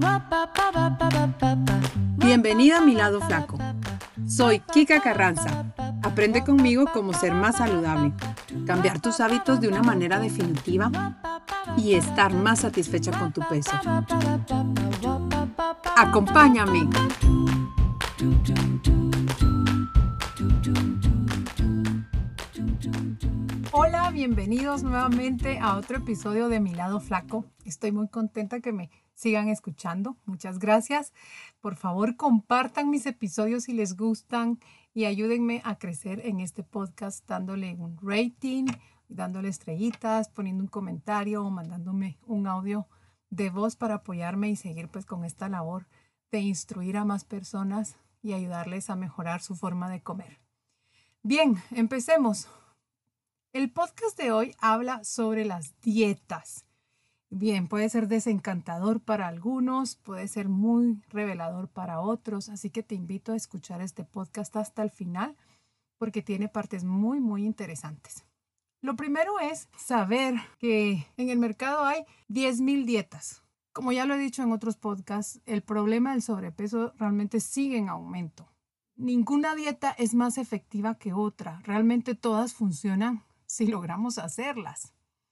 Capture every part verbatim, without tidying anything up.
Bienvenida a Mi Lado Flaco. Soy Kika Carranza. Aprende conmigo cómo ser más saludable, cambiar tus hábitos de una manera definitiva y estar más satisfecha con tu peso. ¡Acompáñame! Hola, bienvenidos nuevamente a otro episodio de Mi Lado Flaco. Estoy muy contenta que me sigan escuchando. Muchas gracias. Por favor, compartan mis episodios si les gustan y ayúdenme a crecer en este podcast dándole un rating, dándole estrellitas, poniendo un comentario o mandándome un audio de voz para apoyarme y seguir pues con esta labor de instruir a más personas y ayudarles a mejorar su forma de comer. Bien, empecemos. El podcast de hoy habla sobre las dietas. Bien, puede ser desencantador para algunos, puede ser muy revelador para otros, así que te invito a escuchar este podcast hasta el final porque tiene partes muy, muy interesantes. Lo primero es saber que en el mercado hay diez mil dietas. Como ya lo he dicho en otros podcasts, el problema del sobrepeso realmente sigue en aumento. Ninguna dieta es más efectiva que otra, realmente todas funcionan si logramos hacerlas.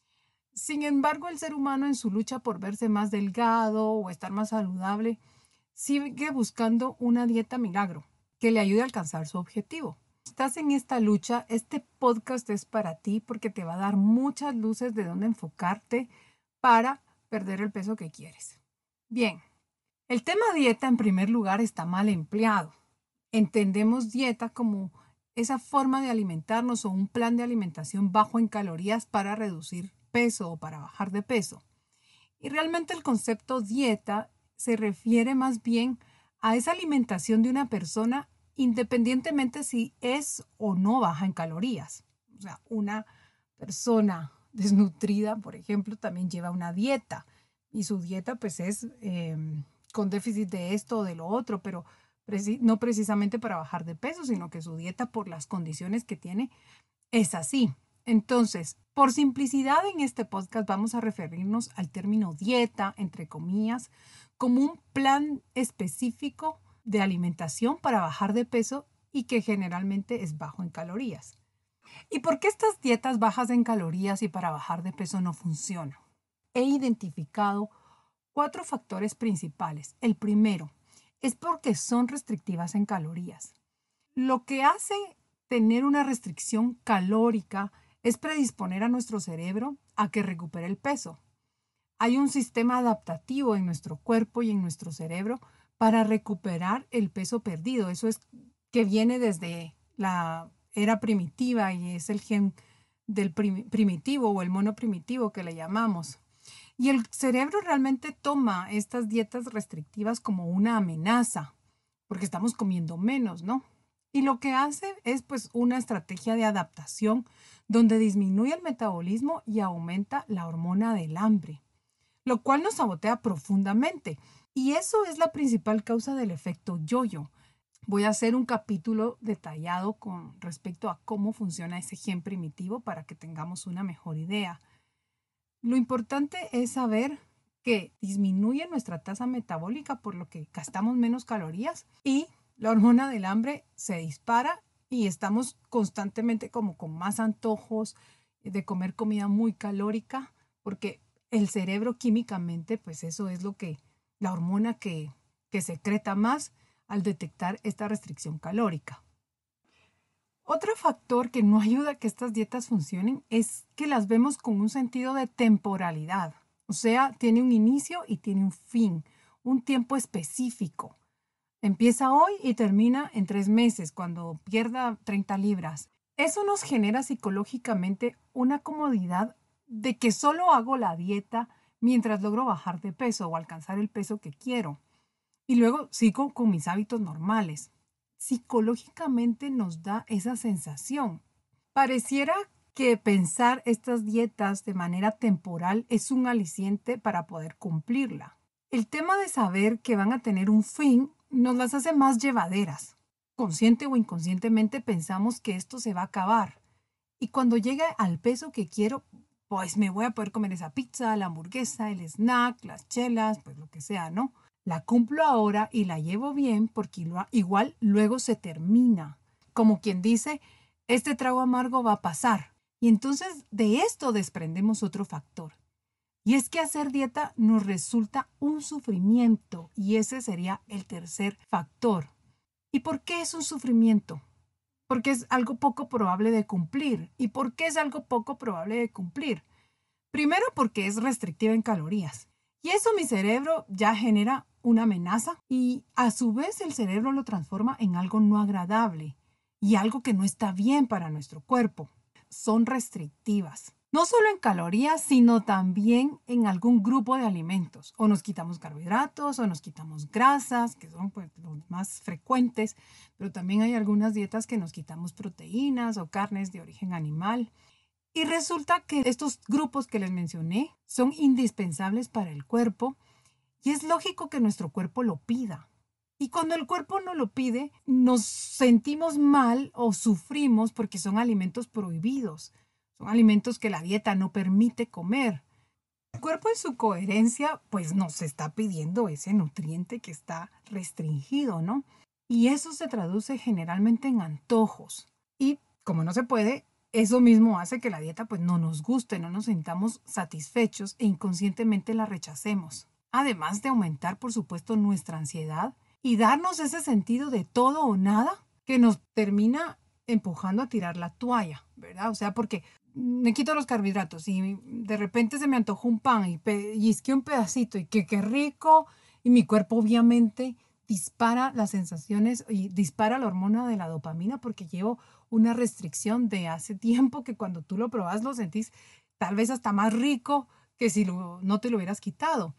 Sin embargo, el ser humano en su lucha por verse más delgado o estar más saludable, sigue buscando una dieta milagro que le ayude a alcanzar su objetivo. Si estás en esta lucha, este podcast es para ti porque te va a dar muchas luces de dónde enfocarte para perder el peso que quieres. Bien, el tema dieta en primer lugar está mal empleado. Entendemos dieta como esa forma de alimentarnos o un plan de alimentación bajo en calorías para reducir peso o para bajar de peso. Y realmente el concepto dieta se refiere más bien a esa alimentación de una persona independientemente si es o no baja en calorías. O sea, una persona desnutrida, por ejemplo, también lleva una dieta y su dieta pues es eh, con déficit de esto o de lo otro, pero no precisamente para bajar de peso, sino que su dieta por las condiciones que tiene es así. Entonces, por simplicidad en este podcast vamos a referirnos al término dieta, entre comillas, como un plan específico de alimentación para bajar de peso y que generalmente es bajo en calorías. ¿Y por qué estas dietas bajas en calorías y para bajar de peso no funcionan? He identificado cuatro factores principales. El primero es porque son restrictivas en calorías. Lo que hace tener una restricción calórica es predisponer a nuestro cerebro a que recupere el peso. Hay un sistema adaptativo en nuestro cuerpo y en nuestro cerebro para recuperar el peso perdido. Eso es que viene desde la era primitiva y es el gen del prim- primitivo o el mono primitivo que le llamamos. Y el cerebro realmente toma estas dietas restrictivas como una amenaza, porque estamos comiendo menos, ¿no? Y lo que hace es pues una estrategia de adaptación donde disminuye el metabolismo y aumenta la hormona del hambre, lo cual nos sabotea profundamente. Y eso es la principal causa del efecto yo-yo. Voy a hacer un capítulo detallado con respecto a cómo funciona ese gen primitivo para que tengamos una mejor idea. Lo importante es saber que disminuye nuestra tasa metabólica por lo que gastamos menos calorías y la hormona del hambre se dispara y estamos constantemente como con más antojos de comer comida muy calórica porque el cerebro químicamente pues eso es lo que la hormona que, que secreta más al detectar esta restricción calórica. Otro factor que no ayuda a que estas dietas funcionen es que las vemos con un sentido de temporalidad. O sea, tiene un inicio y tiene un fin, un tiempo específico. Empieza hoy y termina en tres meses, cuando pierda treinta libras. Eso nos genera psicológicamente una comodidad de que solo hago la dieta mientras logro bajar de peso o alcanzar el peso que quiero. Y luego sigo con mis hábitos normales. Psicológicamente nos da esa sensación. Pareciera que pensar estas dietas de manera temporal es un aliciente para poder cumplirla. El tema de saber que van a tener un fin nos las hace más llevaderas. Consciente o inconscientemente pensamos que esto se va a acabar. Y cuando llegue al peso que quiero, pues me voy a poder comer esa pizza, la hamburguesa, el snack, las chelas, pues lo que sea, ¿no? La cumplo ahora y la llevo bien porque igual luego se termina. Como quien dice, este trago amargo va a pasar. Y entonces de esto desprendemos otro factor. Y es que hacer dieta nos resulta un sufrimiento y ese sería el tercer factor. ¿Y por qué es un sufrimiento? Porque es algo poco probable de cumplir. ¿Y por qué es algo poco probable de cumplir? Primero porque es restrictiva en calorías. Y eso mi cerebro ya genera una amenaza y a su vez el cerebro lo transforma en algo no agradable y algo que no está bien para nuestro cuerpo. Son restrictivas. No solo en calorías, sino también en algún grupo de alimentos. O nos quitamos carbohidratos o nos quitamos grasas, que son pues, los más frecuentes, pero también hay algunas dietas que nos quitamos proteínas o carnes de origen animal. Y resulta que estos grupos que les mencioné son indispensables para el cuerpo y es lógico que nuestro cuerpo lo pida. Y cuando el cuerpo no lo pide, nos sentimos mal o sufrimos porque son alimentos prohibidos. Son alimentos que la dieta no permite comer. El cuerpo en su coherencia pues nos está pidiendo ese nutriente que está restringido, ¿no? Y eso se traduce generalmente en antojos. Y como no se puede, eso mismo hace que la dieta pues no nos guste, no nos sintamos satisfechos e inconscientemente la rechacemos. Además de aumentar, por supuesto, nuestra ansiedad y darnos ese sentido de todo o nada que nos termina empujando a tirar la toalla, ¿verdad? O sea, porque me quito los carbohidratos y de repente se me antojó un pan y pellizqué un pedacito y que qué rico y mi cuerpo obviamente dispara las sensaciones y dispara la hormona de la dopamina porque llevo una restricción de hace tiempo que cuando tú lo probas lo sentís tal vez hasta más rico que si lo, no te lo hubieras quitado.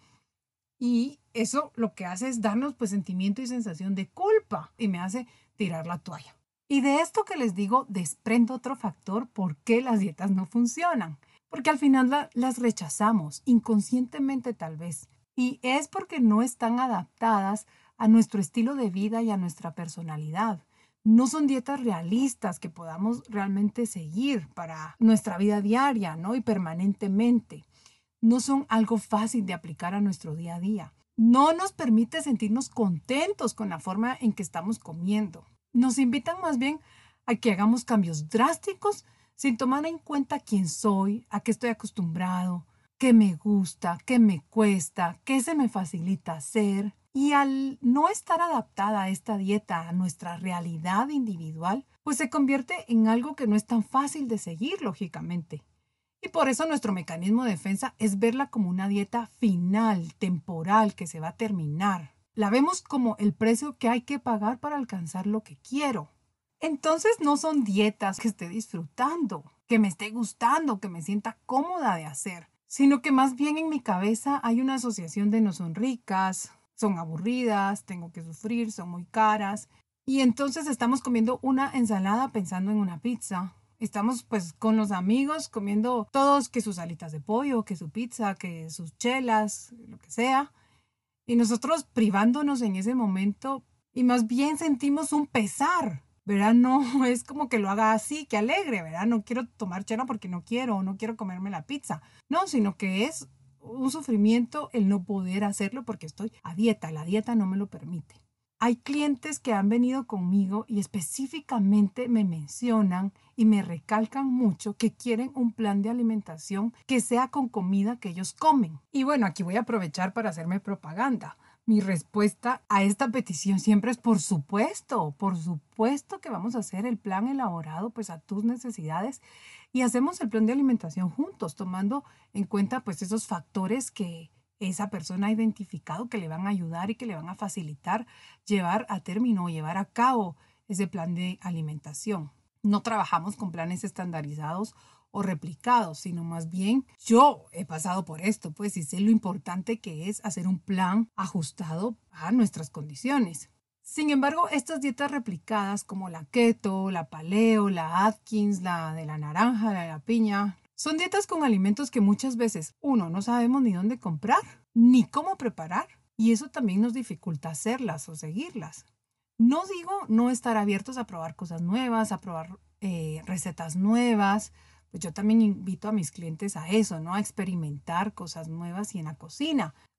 Y eso lo que hace es darnos pues sentimiento y sensación de culpa y me hace tirar la toalla. Y de esto que les digo, desprendo otro factor por qué las dietas no funcionan. Porque al final la, las rechazamos, inconscientemente tal vez. Y es porque no están adaptadas a nuestro estilo de vida y a nuestra personalidad. No son dietas realistas que podamos realmente seguir para nuestra vida diaria, ¿no? Y permanentemente. No son algo fácil de aplicar a nuestro día a día. No nos permite sentirnos contentos con la forma en que estamos comiendo. Nos invitan más bien a que hagamos cambios drásticos sin tomar en cuenta quién soy, a qué estoy acostumbrado, qué me gusta, qué me cuesta, qué se me facilita hacer. Y al no estar adaptada a esta dieta a nuestra realidad individual, pues se convierte en algo que no es tan fácil de seguir, lógicamente. Y por eso nuestro mecanismo de defensa es verla como una dieta final, temporal, que se va a terminar. La vemos como el precio que hay que pagar para alcanzar lo que quiero. Entonces no son dietas que esté disfrutando, que me esté gustando, que me sienta cómoda de hacer, sino que más bien en mi cabeza hay una asociación de no son ricas, son aburridas, tengo que sufrir, son muy caras. Y entonces estamos comiendo una ensalada pensando en una pizza. Estamos pues con los amigos comiendo todos que sus alitas de pollo, que su pizza, que sus chelas, lo que sea. Y nosotros privándonos en ese momento y más bien sentimos un pesar, ¿verdad? No es como que lo haga así, que alegre, ¿verdad? No quiero tomar chela porque no quiero o no quiero comerme la pizza. No, sino que es un sufrimiento el no poder hacerlo porque estoy a dieta. La dieta no me lo permite. Hay clientes que han venido conmigo y específicamente me mencionan y me recalcan mucho que quieren un plan de alimentación que sea con comida que ellos comen. Y bueno, aquí voy a aprovechar para hacerme propaganda. Mi respuesta a esta petición siempre es por supuesto, por supuesto que vamos a hacer el plan elaborado pues a tus necesidades y hacemos el plan de alimentación juntos, tomando en cuenta pues esos factores que esa persona ha identificado que le van a ayudar y que le van a facilitar llevar a término o llevar a cabo ese plan de alimentación. No trabajamos con planes estandarizados o replicados, sino más bien yo he pasado por esto, pues, y sé lo importante que es hacer un plan ajustado a nuestras condiciones. Sin embargo, estas dietas replicadas como la keto, la paleo, la Atkins, la de la naranja, la de la piña, son dietas con alimentos que muchas veces, uno, no sabemos ni dónde comprar, ni cómo preparar, y eso también nos dificulta hacerlas o seguirlas. No digo no estar abiertos a probar cosas nuevas, a probar eh, recetas nuevas, pues yo también invito a mis clientes a eso, ¿no? A experimentar cosas nuevas y en la cocina.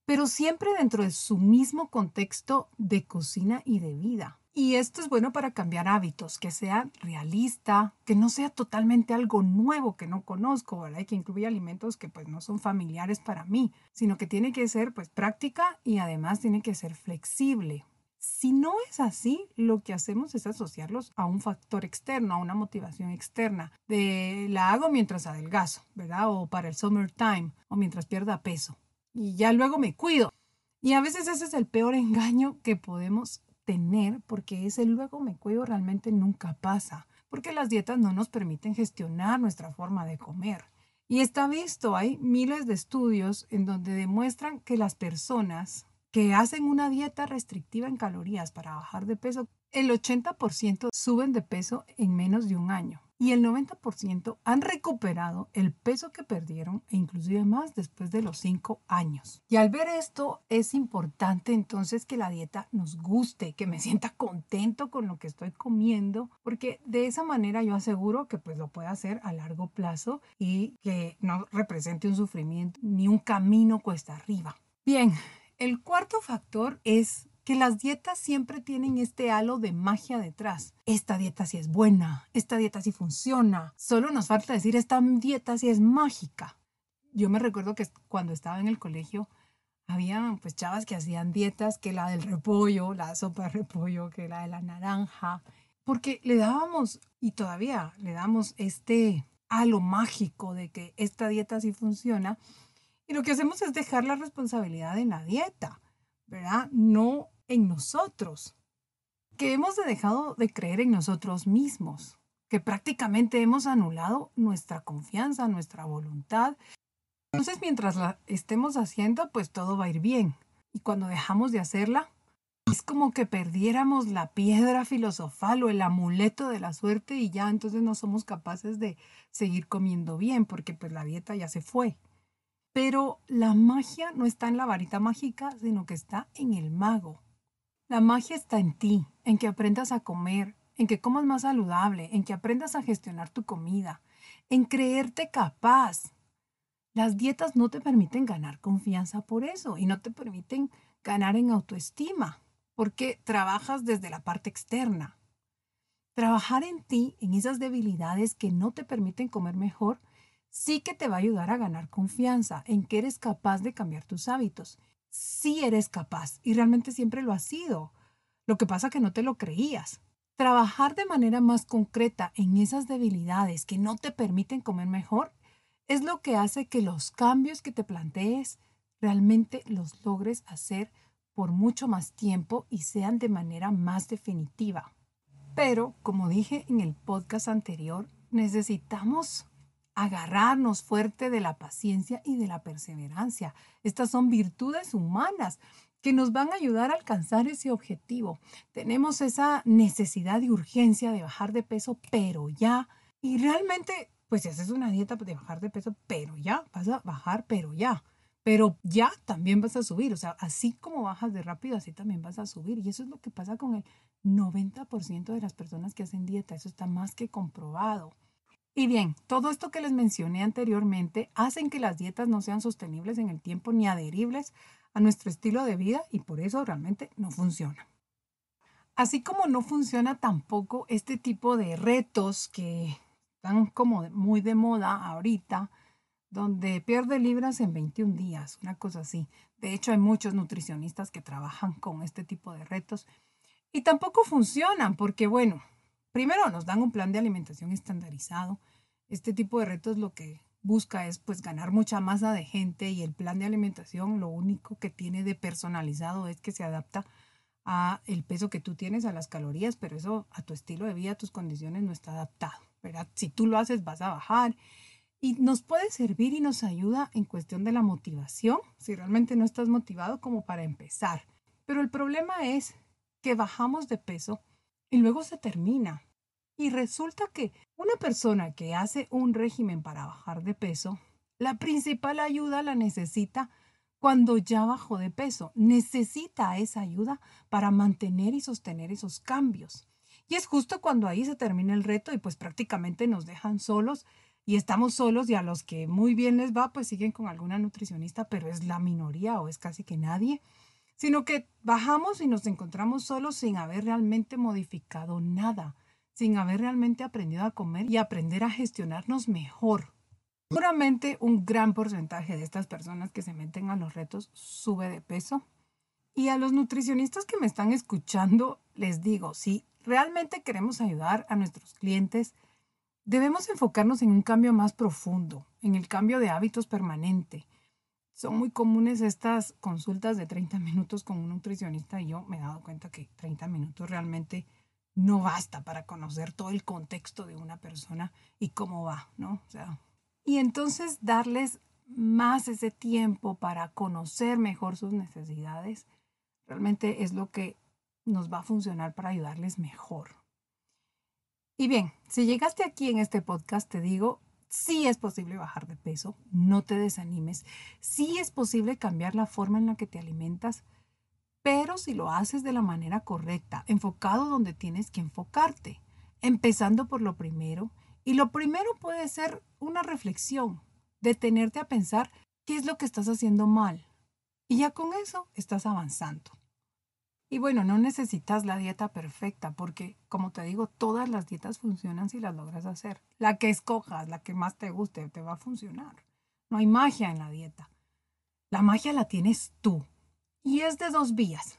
pero siempre dentro de su mismo contexto de cocina y de vida. Y esto es bueno para cambiar hábitos, que sea realista, que no sea totalmente algo nuevo que no conozco, ¿verdad? Y que incluya alimentos que pues no son familiares para mí, sino que tiene que ser pues práctica y además tiene que ser flexible. Si no es así, lo que hacemos es asociarlos a un factor externo, a una motivación externa, de la hago mientras adelgazo, ¿verdad? O para el summertime, o mientras pierda peso. Y ya luego me cuido. Y a veces ese es el peor engaño que podemos tener, porque ese luego me cuido realmente nunca pasa, porque las dietas no nos permiten gestionar nuestra forma de comer. Y está visto, hay miles de estudios en donde demuestran que las personas que hacen una dieta restrictiva en calorías para bajar de peso, el ochenta por ciento suben de peso en menos de un año y el noventa por ciento han recuperado el peso que perdieron e inclusive más después de los cinco años. Y al ver esto es importante entonces que la dieta nos guste, que me sienta contento con lo que estoy comiendo, porque de esa manera yo aseguro que pues lo pueda hacer a largo plazo y que no represente un sufrimiento ni un camino cuesta arriba. Bien, el cuarto factor es que las dietas siempre tienen este halo de magia detrás. Esta dieta sí es buena, esta dieta sí funciona. Solo nos falta decir esta dieta sí es mágica. Yo me recuerdo que cuando estaba en el colegio había pues chavas que hacían dietas, que la del repollo, la sopa de repollo, que la de la naranja, porque le dábamos y todavía le damos este halo mágico de que esta dieta sí funciona. Y lo que hacemos es dejar la responsabilidad en la dieta, ¿verdad? No en nosotros, que hemos dejado de creer en nosotros mismos, que prácticamente hemos anulado nuestra confianza, nuestra voluntad. Entonces, mientras la estemos haciendo, pues todo va a ir bien. Y cuando dejamos de hacerla, es como que perdiéramos la piedra filosofal o el amuleto de la suerte y ya entonces no somos capaces de seguir comiendo bien porque pues la dieta ya se fue. Pero la magia no está en la varita mágica, sino que está en el mago. La magia está en ti, en que aprendas a comer, en que comas más saludable, en que aprendas a gestionar tu comida, en creerte capaz. Las dietas no te permiten ganar confianza por eso y no te permiten ganar en autoestima, porque trabajas desde la parte externa. Trabajar en ti, en esas debilidades que no te permiten comer mejor, sí que te va a ayudar a ganar confianza en que eres capaz de cambiar tus hábitos. Sí eres capaz y realmente siempre lo has sido. Lo que pasa es que no te lo creías. Trabajar de manera más concreta en esas debilidades que no te permiten comer mejor es lo que hace que los cambios que te plantees realmente los logres hacer por mucho más tiempo y sean de manera más definitiva. Pero, como dije en el podcast anterior, necesitamos agarrarnos fuerte de la paciencia y de la perseverancia. Estas son virtudes humanas que nos van a ayudar a alcanzar ese objetivo. Tenemos esa necesidad de urgencia de bajar de peso, pero ya. Y realmente, pues si haces una dieta de bajar de peso, pero ya, vas a bajar, pero ya. Pero ya también vas a subir. O sea, así como bajas de rápido, así también vas a subir. Y eso es lo que pasa con el noventa por ciento de las personas que hacen dieta. Eso está más que comprobado. Y bien, todo esto que les mencioné anteriormente hacen que las dietas no sean sostenibles en el tiempo ni adheribles a nuestro estilo de vida y por eso realmente no funcionan. Así como no funciona tampoco este tipo de retos que están como muy de moda ahorita, donde pierde libras en veintiún días, una cosa así. De hecho, hay muchos nutricionistas que trabajan con este tipo de retos y tampoco funcionan porque, bueno, primero nos dan un plan de alimentación estandarizado. Este tipo de retos lo que busca es pues ganar mucha masa de gente y el plan de alimentación lo único que tiene de personalizado es que se adapta a el peso que tú tienes, a las calorías, pero eso a tu estilo de vida, a tus condiciones no está adaptado, ¿verdad? Si tú lo haces vas a bajar y nos puede servir y nos ayuda en cuestión de la motivación, si realmente no estás motivado como para empezar. Pero el problema es que bajamos de peso y luego se termina. Y resulta que una persona que hace un régimen para bajar de peso, la principal ayuda la necesita cuando ya bajó de peso. Necesita esa ayuda para mantener y sostener esos cambios. Y es justo cuando ahí se termina el reto y pues prácticamente nos dejan solos y estamos solos, y a los que muy bien les va, pues siguen con alguna nutricionista, pero es la minoría o es casi que nadie, sino que bajamos y nos encontramos solos sin haber realmente modificado nada, sin haber realmente aprendido a comer y aprender a gestionarnos mejor. Seguramente un gran porcentaje de estas personas que se meten a los retos sube de peso. Y a los nutricionistas que me están escuchando, les digo, si realmente queremos ayudar a nuestros clientes, debemos enfocarnos en un cambio más profundo, en el cambio de hábitos permanente. Son muy comunes estas consultas de treinta minutos con un nutricionista y yo me he dado cuenta que treinta minutos realmente no basta para conocer todo el contexto de una persona y cómo va, ¿no? O sea, y entonces darles más ese tiempo para conocer mejor sus necesidades realmente es lo que nos va a funcionar para ayudarles mejor. Y bien, si llegaste aquí en este podcast, te digo, sí es posible bajar de peso, no te desanimes. Sí es posible cambiar la forma en la que te alimentas, pero si lo haces de la manera correcta, enfocado donde tienes que enfocarte, empezando por lo primero. Y lo primero puede ser una reflexión, detenerte a pensar qué es lo que estás haciendo mal. Y ya con eso estás avanzando. Y bueno, no necesitas la dieta perfecta porque, como te digo, todas las dietas funcionan si las logras hacer. La que escojas, la que más te guste, te va a funcionar. No hay magia en la dieta. La magia la tienes tú. Y es de dos vías.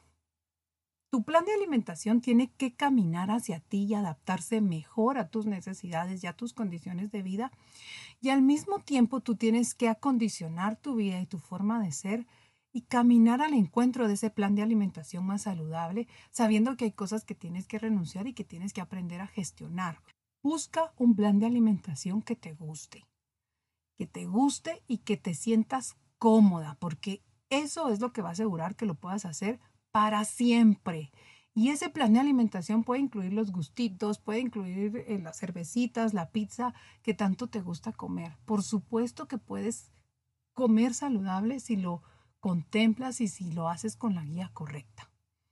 Tu plan de alimentación tiene que caminar hacia ti y adaptarse mejor a tus necesidades y a tus condiciones de vida. Y al mismo tiempo tú tienes que acondicionar tu vida y tu forma de ser y caminar al encuentro de ese plan de alimentación más saludable, sabiendo que hay cosas que tienes que renunciar y que tienes que aprender a gestionar. Busca un plan de alimentación que te guste, que te guste y que te sientas cómoda, porque eso es lo que va a asegurar que lo puedas hacer para siempre. Y ese plan de alimentación puede incluir los gustitos, puede incluir eh, las cervecitas, la pizza que tanto te gusta comer. Por supuesto que puedes comer saludable si lo contemplas y si lo haces con la guía correcta.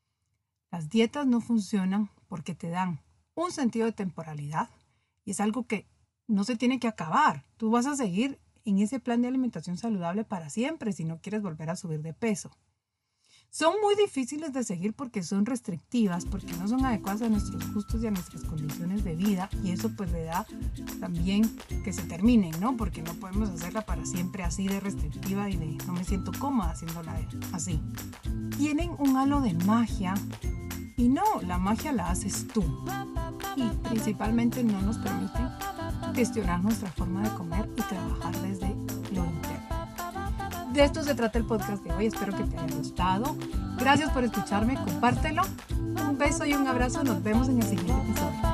Las dietas no funcionan porque te dan un sentido de temporalidad y es algo que no se tiene que acabar. Tú vas a seguir en ese plan de alimentación saludable para siempre si no quieres volver a subir de peso. Son muy difíciles de seguir porque son restrictivas, porque no son adecuadas a nuestros gustos y a nuestras condiciones de vida, y eso pues le da también que se terminen, ¿no? Porque no podemos hacerla para siempre así de restrictiva y de no me siento cómoda haciéndola así. Tienen un halo de magia y no, la magia la haces tú. Y principalmente no nos permiten gestionar nuestra forma de comer y trabajar desde lo interno. De esto se trata el podcast de hoy. Espero que te haya gustado. Gracias por escucharme. Compártelo. Un beso y un abrazo. Nos vemos en el siguiente episodio.